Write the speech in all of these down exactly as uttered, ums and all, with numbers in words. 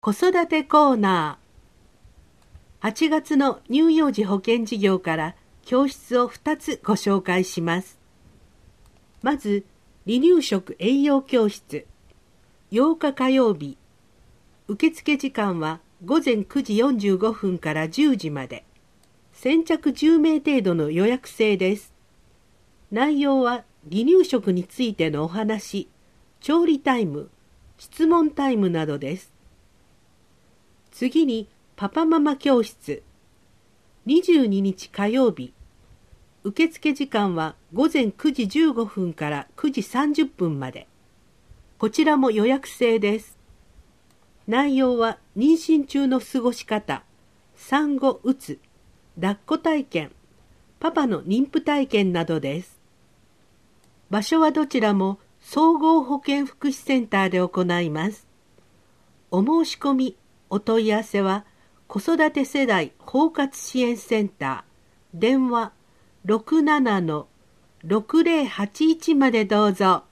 子育てコーナー。はちがつの乳幼児保健事業から教室をふたつご紹介します。まず、離乳食栄養教室。ようか火曜日。受付時間はごぜんくじよんじゅうごふんからじゅうじまで。先着じゅうめい程度の予約制です。内容は離乳食についてのお話、調理タイム、質問タイムなどです。次にパパママ教室。にじゅうににち火曜日。受付時間はごぜんくじじゅうごふんからくじさんじゅっぷんまで。こちらも予約制です。内容は妊娠中の過ごし方、産後うつ、抱っこ体験、パパの妊婦体験などです。場所はどちらも総合保健福祉センターで行います。お申し込み、お問い合わせは子育て世代包括支援センター、電話 ろくななのろくぜろはちいち までどうぞ。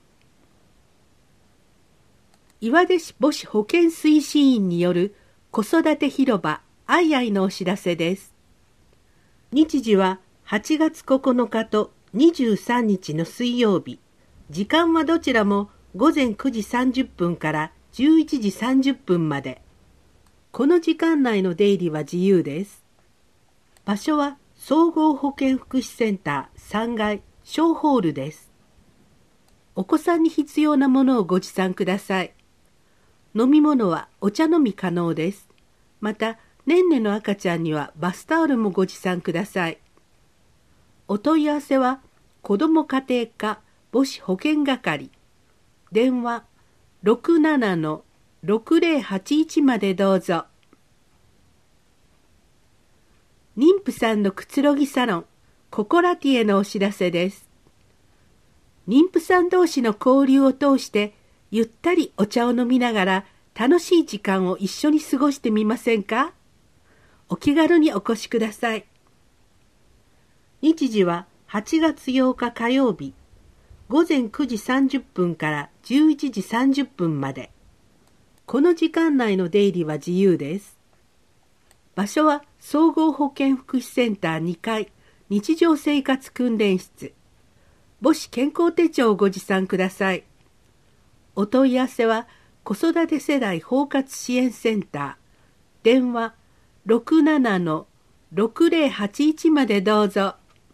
岩出市母子保健推進員による子育て広場アイアイのお知らせです。日時ははちがつここのかとにじゅうさんにちの水曜日。時間はどちらもごぜんくじさんじゅっぷんからじゅういちじさんじゅっぷんまで。この時間内の出入りは自由です。場所は総合保健福祉センターさんがい小ホールです。お子さんに必要なものをご持参ください。飲み物はお茶飲み可能です。また、ねんねの赤ちゃんにはバスタオルもご持参ください。お問い合わせは子ども家庭科母子保健係。電話 ろくななのろくぜろはちいち までどうぞ。妊婦さんのくつろぎサロンココラティエのお知らせです。妊婦さん同士の交流を通してゆったりお茶を飲みながら楽しい時間を一緒に過ごしてみませんか？お気軽にお越しください。日時ははちがつようか火曜日、ごぜんくじさんじゅっぷんからじゅういちじさんじゅっぷんまで。この時間内の出入りは自由です。場所は総合保健福祉センターにかい日常生活訓練室。母子健康手帳をご持参ください。お問い合わせは子育て世代包括支援センター。電話 ろくななのろくぜろはちいち までどうぞ。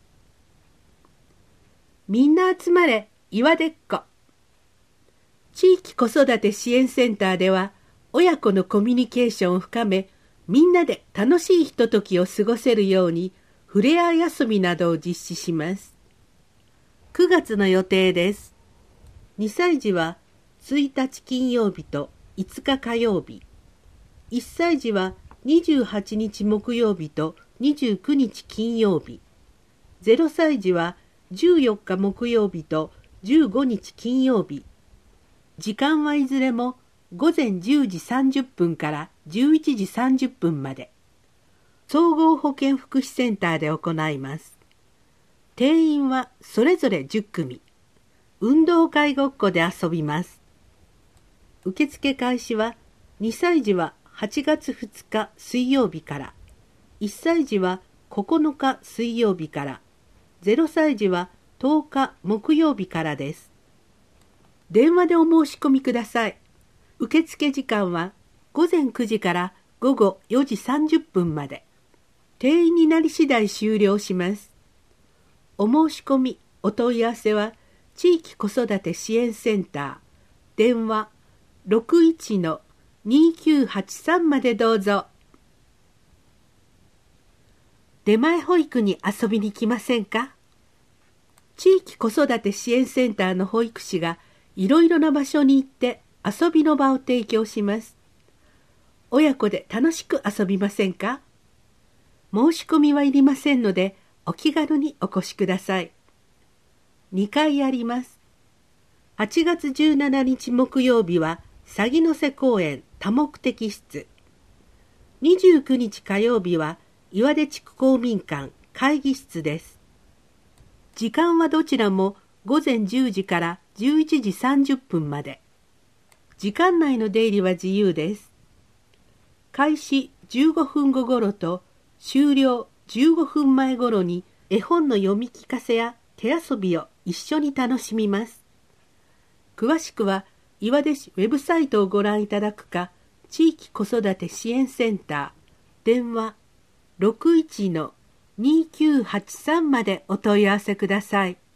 みんな集まれ岩出っ子。地域子育て支援センターでは親子のコミュニケーションを深め、みんなで楽しいひとときを過ごせるようにふれあい遊びなどを実施します。くがつの予定です。にさい児はついたち金曜日といつか火曜日。いっさい児はにじゅうはちにち木曜日とにじゅうくにち金曜日。ゼロさい児はじゅうよっか木曜日とじゅうごにち金曜日。時間はいずれもごぜんじゅうじさんじゅっぷんからじゅういちじさんじゅっぷんまで。総合保健福祉センターで行います。定員はそれぞれじゅっくみ。運動会ごっこで遊びます。受付開始はにさい児ははちがつふつか水曜日から、いっさい児はここのか水曜日から、ゼロさい児はとおか木曜日からです。電話でお申し込みください。受付時間はごぜんくじからごごよじさんじゅっぷんまで。定員になり次第終了します。お申し込み、お問い合わせは地域子育て支援センター、電話 ろくいちのにきゅうはちさん までどうぞ。出前保育に遊びに来ませんか？地域子育て支援センターの保育士がいろいろな場所に行って遊びの場を提供します。親子で楽しく遊びませんか？申し込みはいりませんのでお気軽にお越しください。にかいあります。はちがつじゅうしちにち木曜日は鷺の瀬公園多目的室。にじゅうくにち火曜日は岩出地区公民館会議室です。時間はどちらもごぜんじゅうじからじゅういちじさんじゅっぷんまで。時間内の出入りは自由です。 開始じゅうごふんご頃と終了じゅうごふんまえ頃に絵本の読み聞かせや手遊びを一緒に楽しみます。詳しくは岩出市ウェブサイトをご覧いただくか、地域子育て支援センター電話 ろくいちのにきゅうはちさん までお問い合わせください。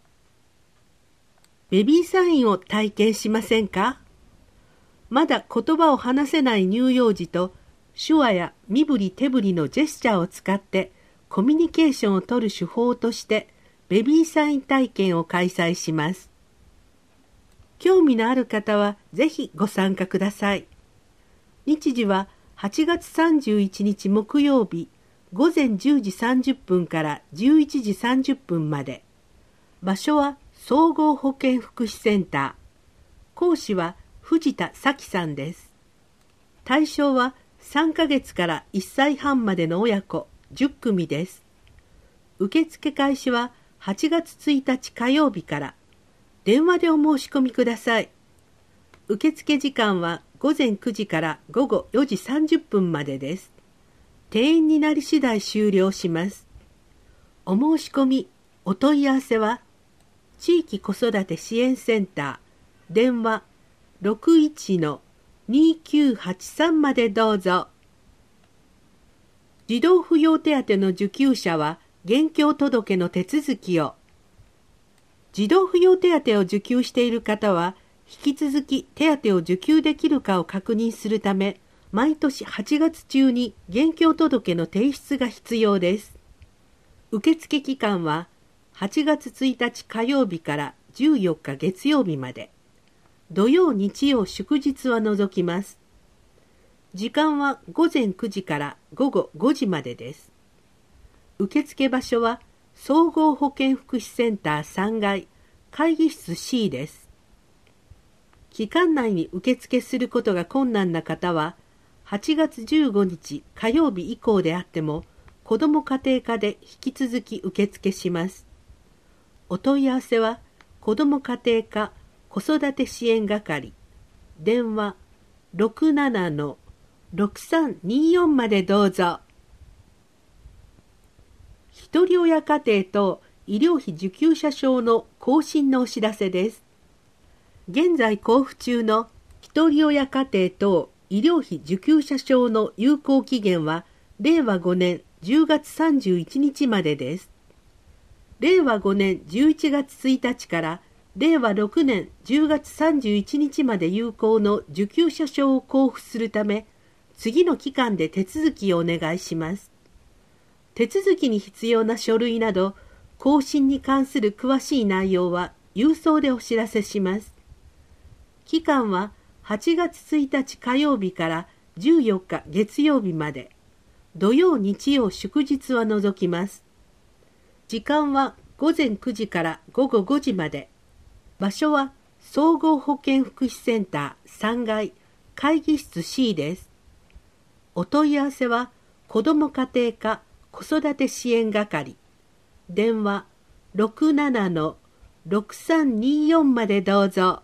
ベビーサインを体験しませんか？まだ言葉を話せない乳幼児と手話や身振り手振りのジェスチャーを使ってコミュニケーションを取る手法としてベビーサイン体験を開催します。興味のある方はぜひご参加ください。日時ははちがつさんじゅういちにち木曜日ごぜんじゅうじさんじゅっぷんからじゅういちじさんじゅっぷんまで。場所は総合保健福祉センター。講師は藤田咲さんです。対象はさんかげつからいっさいはんまでの親子じゅっくみです。受付開始ははちがつついたち火曜日から。電話でお申し込みください。受付時間はごぜんくじからごごよじさんじゅっぷんまでです。定員になり次第終了します。お申し込み、お問い合わせは地域子育て支援センター電話 ろくいちのにきゅうはちさん までどうぞ。児童扶養手当の受給者は現況届の手続きを。児童扶養手当を受給している方は引き続き手当を受給できるかを確認するため、毎年はちがつ中に現況届の提出が必要です。受付期間ははちがつついたち火曜日からじゅうよっか月曜日まで。土曜日曜祝日は除きます。時間はごぜんくじからごごごじまでです。受付場所は総合保健福祉センターさんがい会議室 シー です。期間内に受付することが困難な方ははちがつじゅうごにち火曜日以降であっても子ども家庭課で引き続き受付します。お問い合わせは子ども家庭課子育て支援係電話 ろくななのろくさんによん までどうぞ。ひとり親家庭等医療費受給者証の更新のお知らせです。現在交付中のひとり親家庭等医療費受給者証の有効期限はれいわごねんじゅうがつさんじゅういちにちまでです。れいわごねんじゅういちがつついたちかられいわろくねんじゅうがつさんじゅういちにちまで有効の受給者証を交付するため、次の期間で手続きをお願いします。手続きに必要な書類など、更新に関する詳しい内容は郵送でお知らせします。期間ははちがつついたち火曜日からじゅうよっか月曜日まで。土曜日曜祝日は除きます。時間はごぜんくじからごごごじまで。場所は総合保健福祉センターさんがい会議室 シー です。お問い合わせは子ども家庭課子育て支援係電話 ろくななのろくさんによん までどうぞ。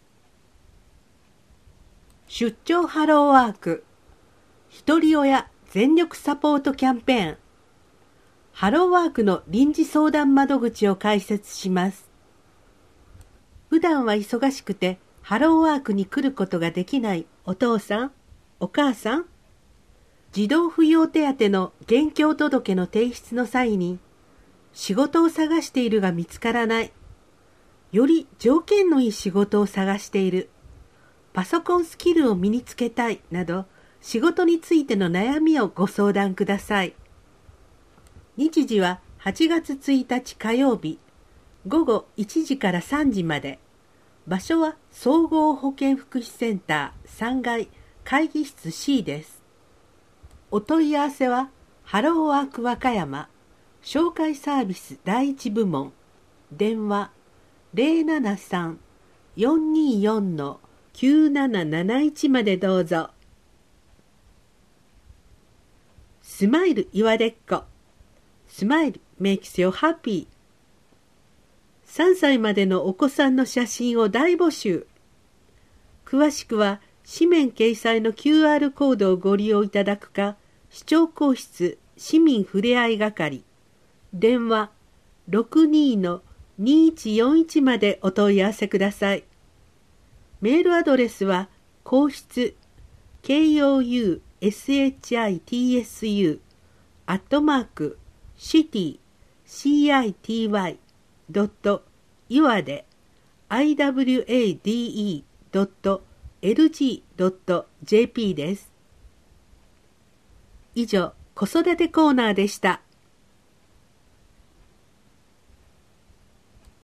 出張ハローワークひとり親全力サポートキャンペーン。ハローワークの臨時相談窓口を開設します。普段は忙しくてハローワークに来ることができないお父さん、お母さん、児童扶養手当の現況届の提出の際に仕事を探しているが見つからない、より条件のいい仕事を探している、パソコンスキルを身につけたいなど仕事についての悩みをご相談ください。日時ははちがつついたち火曜日ごごいちじからさんじまで。場所は総合保健福祉センターさんがい会議室 シー です。お問い合わせはハローワーク和歌山紹介サービスだいいち部門電話 ゼロななさん よんによん きゅうなななないち までどうぞ。スマイル岩出っ子スマイル makes you happy。さんさいまでのお子さんの写真を大募集。詳しくは紙面掲載の キューアール コードをご利用いただくか、市長公室市民ふれあい係、電話 ろくにーのにいちよんいち までお問い合わせください。メールアドレスは公室 コウシチアットマークシティ シーアイティーワイ ドット 岩手 アイダブリューエーディーイー ドット エルジー ドット ジェーピー です。以上、子育てコーナーでした。